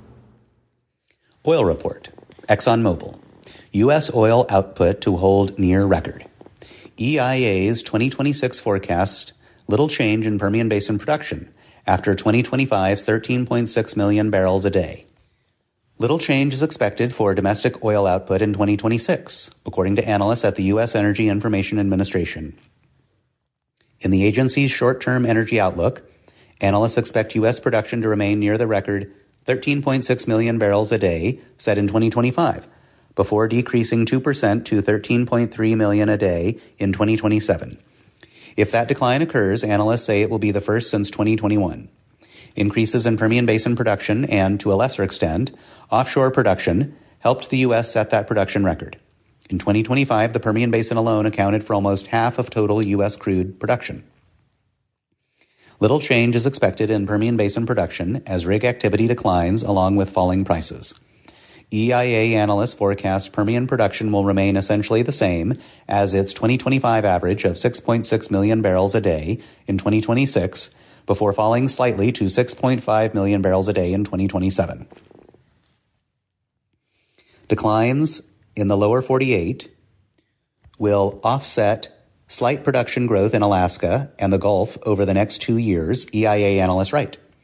Oil report. ExxonMobil. U S oil output to hold near record. E I A's twenty twenty-six forecast little change in Permian Basin production after twenty twenty-five's thirteen point six million barrels a day. Little change is expected for domestic oil output in twenty twenty-six, according to analysts at the U S Energy Information Administration. In the agency's short-term energy outlook, analysts expect U S production to remain near the record thirteen point six million barrels a day set in twenty twenty-five, before decreasing two percent to thirteen point three million a day in twenty twenty-seven. If that decline occurs, analysts say it will be the first since twenty twenty-one. Increases in Permian Basin production and, to a lesser extent, offshore production helped the U S set that production record. In twenty twenty-five, the Permian Basin alone accounted for almost half of total U S crude production. Little change is expected in Permian Basin production as rig activity declines along with falling prices. E I A analysts forecast Permian production will remain essentially the same as its twenty twenty-five average of six point six million barrels a day in twenty twenty-six, before falling slightly to six point five million barrels a day in twenty twenty-seven. Declines in the lower forty-eight will offset slight production growth in Alaska and the Gulf over the next two years, E I A analysts write.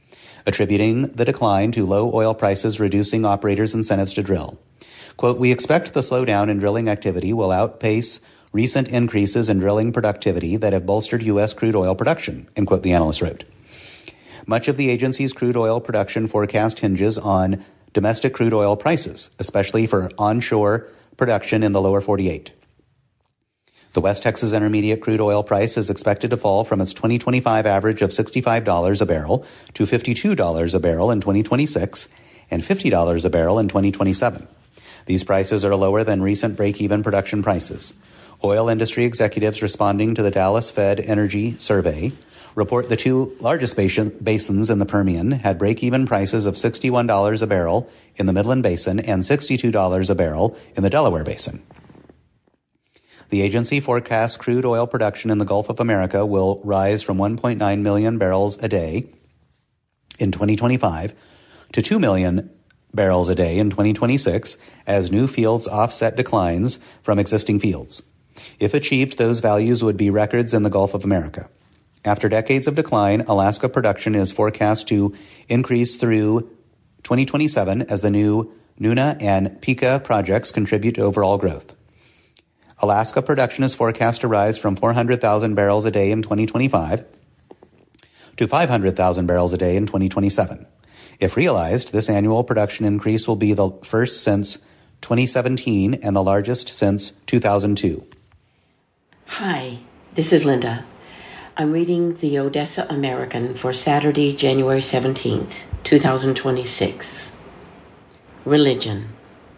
attributing the decline to low oil prices reducing operators' incentives to drill. Quote, "We expect the slowdown in drilling activity will outpace recent increases in drilling productivity that have bolstered U S crude oil production," end quote, the analyst wrote. Much of the agency's crude oil production forecast hinges on domestic crude oil prices, especially for onshore production in the lower forty-eight. The West Texas Intermediate crude oil price is expected to fall from its twenty twenty-five average of sixty-five dollars a barrel to fifty-two dollars a barrel in twenty twenty-six and fifty dollars a barrel in twenty twenty-seven. These prices are lower than recent break-even production prices. Oil industry executives responding to the Dallas Fed Energy Survey report the two largest basins in the Permian had break-even prices of sixty-one dollars a barrel in the Midland Basin and sixty-two dollars a barrel in the Delaware Basin. The agency forecasts crude oil production in the Gulf of America will rise from one point nine million barrels a day in twenty twenty-five to two million barrels a day in twenty twenty-six as new fields offset declines from existing fields. If achieved, those values would be records in the Gulf of America. After decades of decline, Alaska production is forecast to increase through twenty twenty-seven as the new Nuna and Pikka projects contribute to overall growth. Alaska production is forecast to rise from four hundred thousand barrels a day in twenty twenty-five to five hundred thousand barrels a day in twenty twenty-seven. If realized, this annual production increase will be the first since twenty seventeen and the largest since two thousand two. Hi, this is Linda. I'm reading the Odessa American for Saturday, January seventeenth, twenty twenty-six. Religion.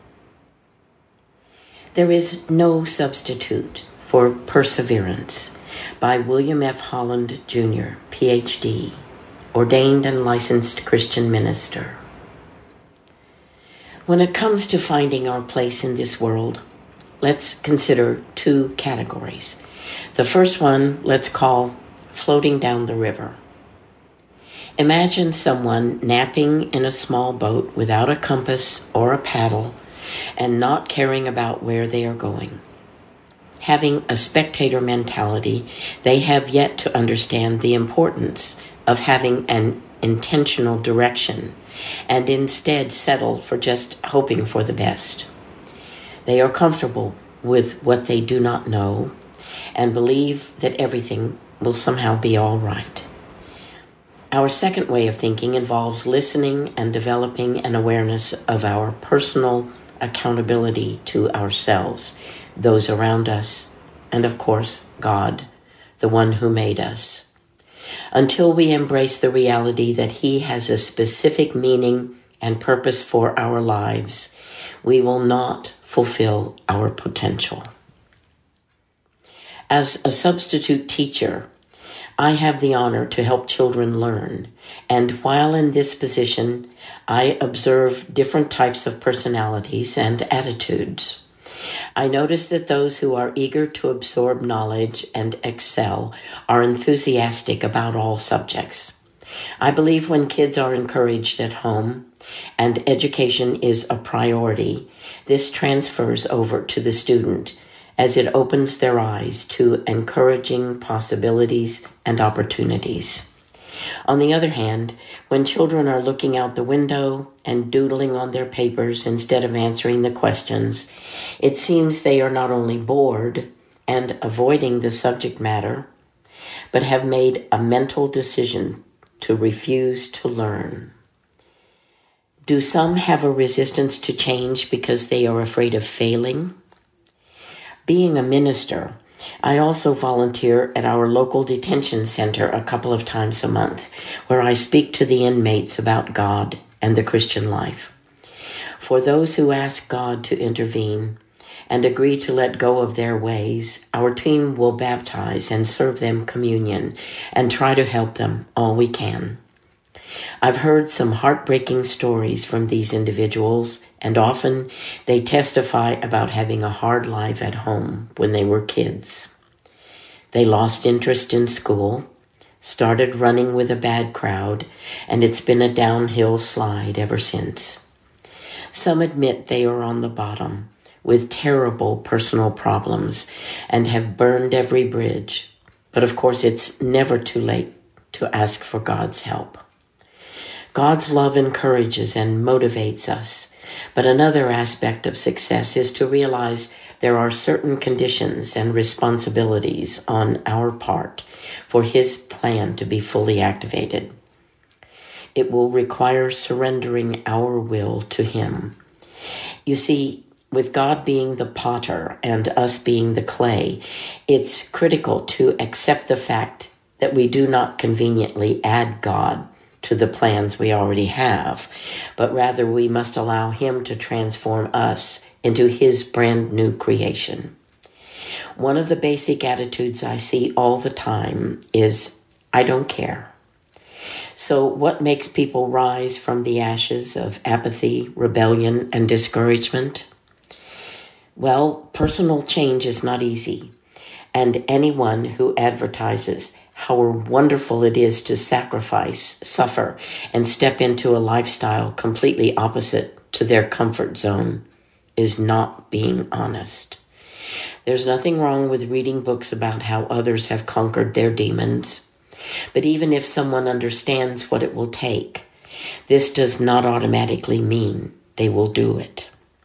There is no substitute for perseverance, by William F. Holland, Junior, P H D, ordained and licensed Christian minister. When it comes to finding our place in this world, let's consider two categories. The first one, let's call floating down the river. Imagine someone napping in a small boat without a compass or a paddle and not caring about where they are going. Having a spectator mentality, they have yet to understand the importance of having an intentional direction and instead settle for just hoping for the best. They are comfortable with what they do not know and believe that everything will somehow be all right. Our second way of thinking involves listening and developing an awareness of our personal accountability to ourselves, those around us, and of course, God, the one who made us. Until we embrace the reality that He has a specific meaning and purpose for our lives, we will not fulfill our potential. As a substitute teacher, I have the honor to help children learn, and while in this position, I observe different types of personalities and attitudes. I notice that those who are eager to absorb knowledge and excel are enthusiastic about all subjects. I believe when kids are encouraged at home and education is a priority, this transfers over to the student as it opens their eyes to encouraging possibilities and opportunities. On the other hand, when children are looking out the window and doodling on their papers instead of answering the questions, it seems they are not only bored and avoiding the subject matter, but have made a mental decision to refuse to learn. Do some have a resistance to change because they are afraid of failing? Being a minister, I also volunteer at our local detention center a couple of times a month, where I speak to the inmates about God and the Christian life. For those who ask God to intervene and agree to let go of their ways, our team will baptize and serve them communion and try to help them all we can. I've heard some heartbreaking stories from these individuals, and often they testify about having a hard life at home when they were kids. They lost interest in school, started running with a bad crowd, and it's been a downhill slide ever since. Some admit they are on the bottom with terrible personal problems and have burned every bridge, but of course it's never too late to ask for God's help. God's love encourages and motivates us, but another aspect of success is to realize there are certain conditions and responsibilities on our part for His plan to be fully activated. It will require surrendering our will to Him. You see, with God being the potter and us being the clay, it's critical to accept the fact that we do not conveniently add God to the plans we already have, but rather we must allow Him to transform us into His brand new creation. One of the basic attitudes I see all the time is, I don't care. So what makes people rise from the ashes of apathy, rebellion, and discouragement? Well, personal change is not easy, and anyone who advertises how wonderful it is to sacrifice, suffer, and step into a lifestyle completely opposite to their comfort zone is not being honest. There's nothing wrong with reading books about how others have conquered their demons, but even if someone understands what it will take, this does not automatically mean they will do it.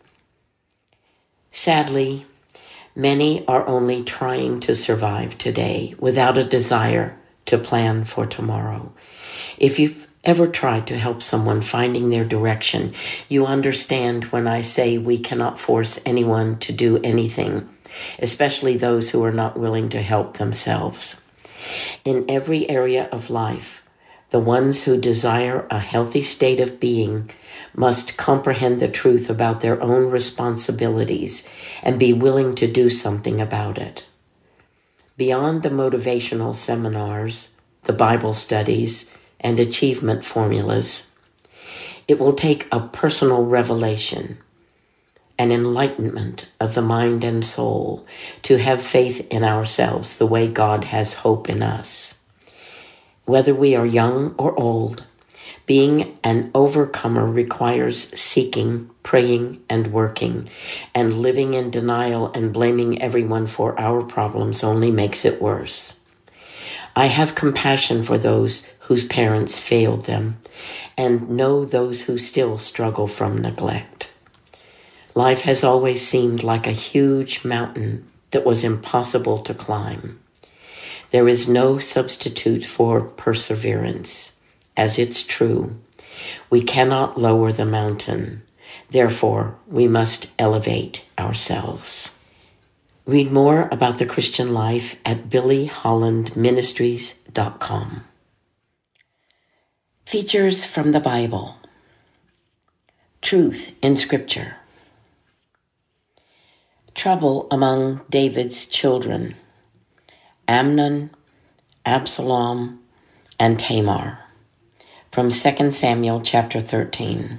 Sadly, many are only trying to survive today without a desire to plan for tomorrow. If you've ever tried to help someone finding their direction, you understand when I say we cannot force anyone to do anything, especially those who are not willing to help themselves. In every area of life, the ones who desire a healthy state of being must comprehend the truth about their own responsibilities and be willing to do something about it. Beyond the motivational seminars, the Bible studies, and achievement formulas, it will take a personal revelation, an enlightenment of the mind and soul to have faith in ourselves the way God has hope in us. Whether we are young or old, being an overcomer requires seeking, praying, and working, and living in denial and blaming everyone for our problems only makes it worse. I have compassion for those whose parents failed them, and know those who still struggle from neglect. Life has always seemed like a huge mountain that was impossible to climb. There is no substitute for perseverance. As it's true, we cannot lower the mountain. Therefore, we must elevate ourselves. Read more about the Christian life at billy holland ministries dot com. Features from the Bible. Truth in Scripture. Trouble among David's children. Amnon, Absalom, and Tamar. From Second Samuel chapter thirteen.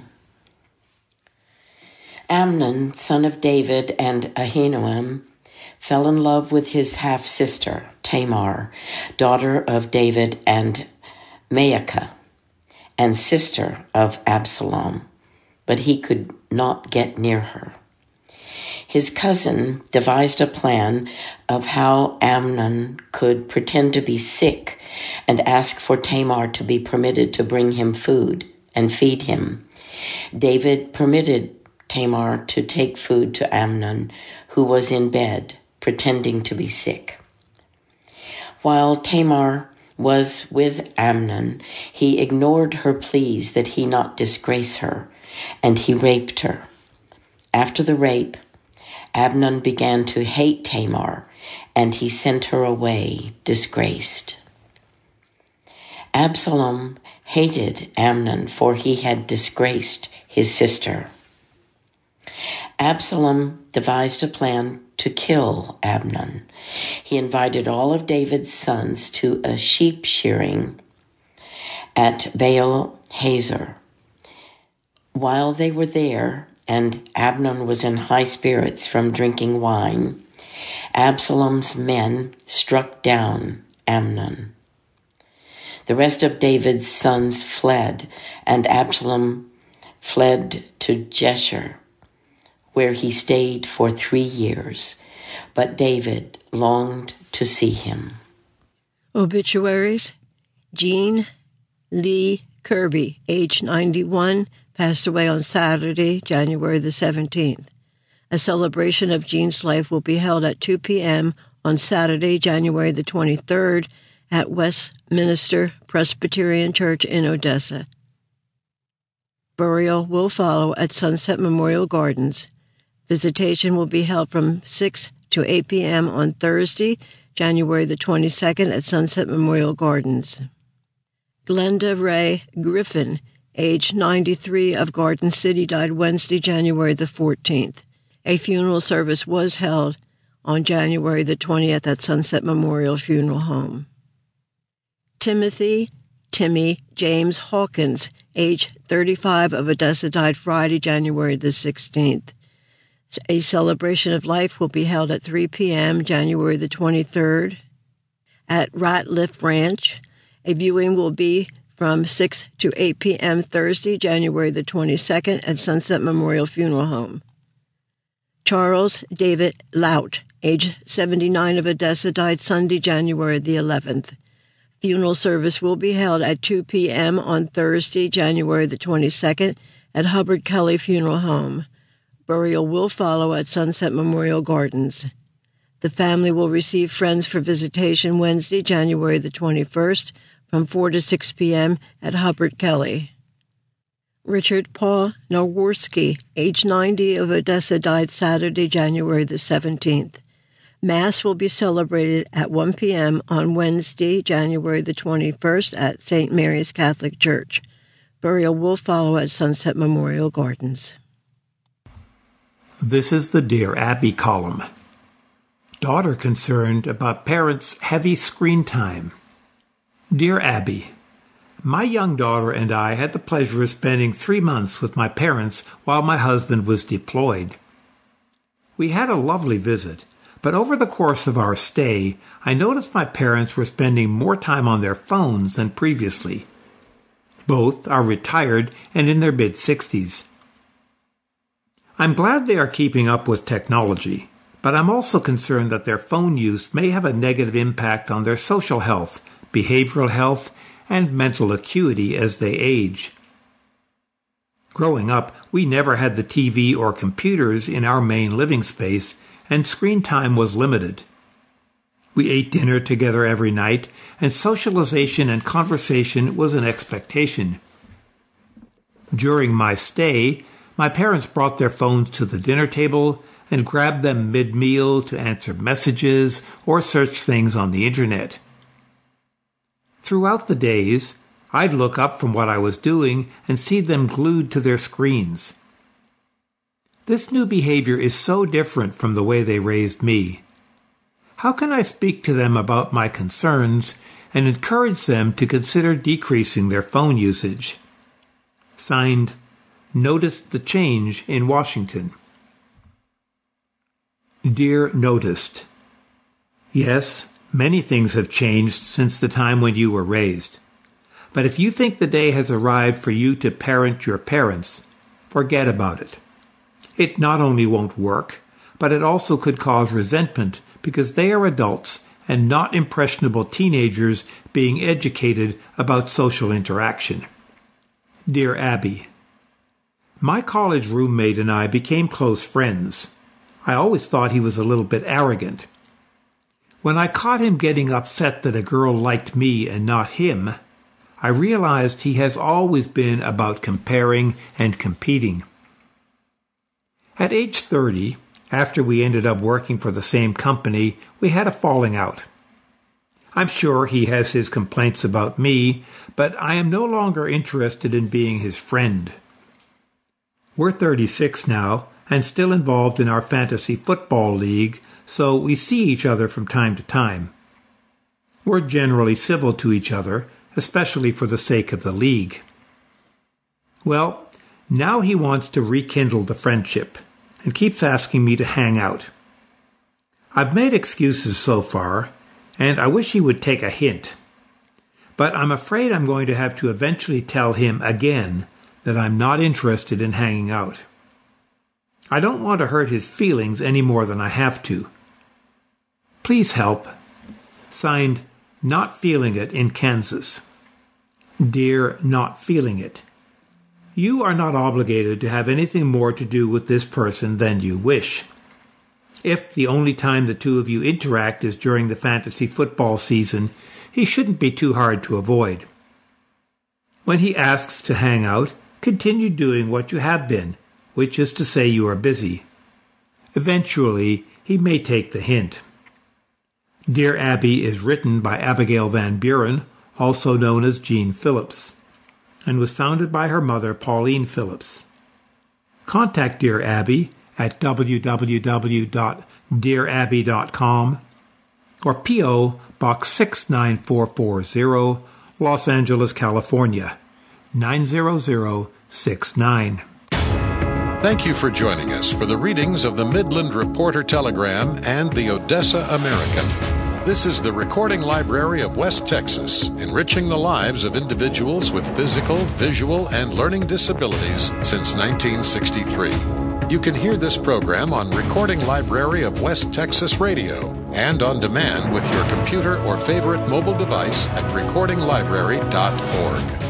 Amnon, son of David and Ahinoam, fell in love with his half-sister, Tamar, daughter of David and Maacah, and sister of Absalom, but he could not get near her. His cousin devised a plan of how Amnon could pretend to be sick and ask for Tamar to be permitted to bring him food and feed him. David permitted Tamar to take food to Amnon, who was in bed, pretending to be sick. While Tamar was with Amnon, he ignored her pleas that he not disgrace her, and he raped her. After the rape, Amnon began to hate Tamar, and he sent her away disgraced. Absalom hated Amnon, for he had disgraced his sister. Absalom devised a plan to kill Amnon. He invited all of David's sons to a sheep shearing at Baal Hazor. While they were there, and Amnon was in high spirits from drinking wine, Absalom's men struck down Amnon. The rest of David's sons fled, and Absalom fled to Jeshurun, where he stayed for three years, but David longed to see him. Obituaries: Jean Lee Kirby, age ninety-one, passed away on Saturday, January the seventeenth. A celebration of Jean's life will be held at two p.m. on Saturday, January the twenty-third, at Westminster Presbyterian Church in Odessa. Burial will follow at Sunset Memorial Gardens. Visitation will be held from six to eight p.m. on Thursday, January the twenty-second, at Sunset Memorial Gardens. Glenda Ray Griffin, age ninety-three, of Garden City, died Wednesday, January the fourteenth. A funeral service was held on January the twentieth at Sunset Memorial Funeral Home. Timothy Timmy James Hawkins, age thirty-five, of Odessa, died Friday, January the sixteenth. A celebration of life will be held at three p.m. January the twenty-third at Ratliff Ranch. A viewing will be from six to eight p.m. Thursday, January the twenty-second, at Sunset Memorial Funeral Home. Charles David Lout, age seventy-nine, of Odessa, died Sunday, January the eleventh. Funeral service will be held at two p.m. on Thursday, January the twenty-second, at Hubbard Kelly Funeral Home. Burial will follow at Sunset Memorial Gardens. The family will receive friends for visitation Wednesday, January the twenty-first, from four to six p.m. at Hubbard Kelly. Richard Paul Noworski, age ninety, of Odessa, died Saturday, January the seventeenth. Mass will be celebrated at one p.m. on Wednesday, January the twenty-first, at Saint Mary's Catholic Church. Burial will follow at Sunset Memorial Gardens. This is the Dear Abby column. Daughter concerned about parents' heavy screen time. Dear Abby, my young daughter and I had the pleasure of spending three months with my parents while my husband was deployed. We had a lovely visit, but over the course of our stay, I noticed my parents were spending more time on their phones than previously. Both are retired and in their mid-sixties. I'm glad they are keeping up with technology, but I'm also concerned that their phone use may have a negative impact on their social health, behavioral health, and mental acuity as they age. Growing up, we never had the T V or computers in our main living space, and screen time was limited. We ate dinner together every night, and socialization and conversation was an expectation. During my stay, my parents brought their phones to the dinner table and grabbed them mid-meal to answer messages or search things on the internet. Throughout the days, I'd look up from what I was doing and see them glued to their screens. This new behavior is so different from the way they raised me. How can I speak to them about my concerns and encourage them to consider decreasing their phone usage? Signed, Noticed the Change in Washington. Dear Noticed, yes, many things have changed since the time when you were raised. But if you think the day has arrived for you to parent your parents, forget about it. It not only won't work, but it also could cause resentment because they are adults and not impressionable teenagers being educated about social interaction. Dear Abby, my college roommate and I became close friends. I always thought he was a little bit arrogant. When I caught him getting upset that a girl liked me and not him, I realized he has always been about comparing and competing. At age thirty, after we ended up working for the same company, we had a falling out. I'm sure he has his complaints about me, but I am no longer interested in being his friend. We're thirty-six now and still involved in our fantasy football league, so we see each other from time to time. We're generally civil to each other, especially for the sake of the league. Well, now he wants to rekindle the friendship and keeps asking me to hang out. I've made excuses so far, and I wish he would take a hint. But I'm afraid I'm going to have to eventually tell him again that I'm not interested in hanging out. I don't want to hurt his feelings any more than I have to. Please help. Signed, Not Feeling It in Kansas. Dear Not Feeling It. You are not obligated to have anything more to do with this person than you wish. If the only time the two of you interact is during the fantasy football season, he shouldn't be too hard to avoid. When he asks to hang out, continue doing what you have been, which is to say you are busy. Eventually, he may take the hint. Dear Abby is written by Abigail Van Buren, also known as Jean Phillips, and was founded by her mother, Pauline Phillips. Contact Dear Abby at w w w dot dear abby dot com or P O. Box six nine four four zero, Los Angeles, California, nine zero zero six nine. Thank you for joining us for the readings of the Midland Reporter Telegram and the Odessa American. This is the Recording Library of West Texas, enriching the lives of individuals with physical, visual, and learning disabilities since nineteen sixty-three. You can hear this program on Recording Library of West Texas Radio and on demand with your computer or favorite mobile device at recording library dot org.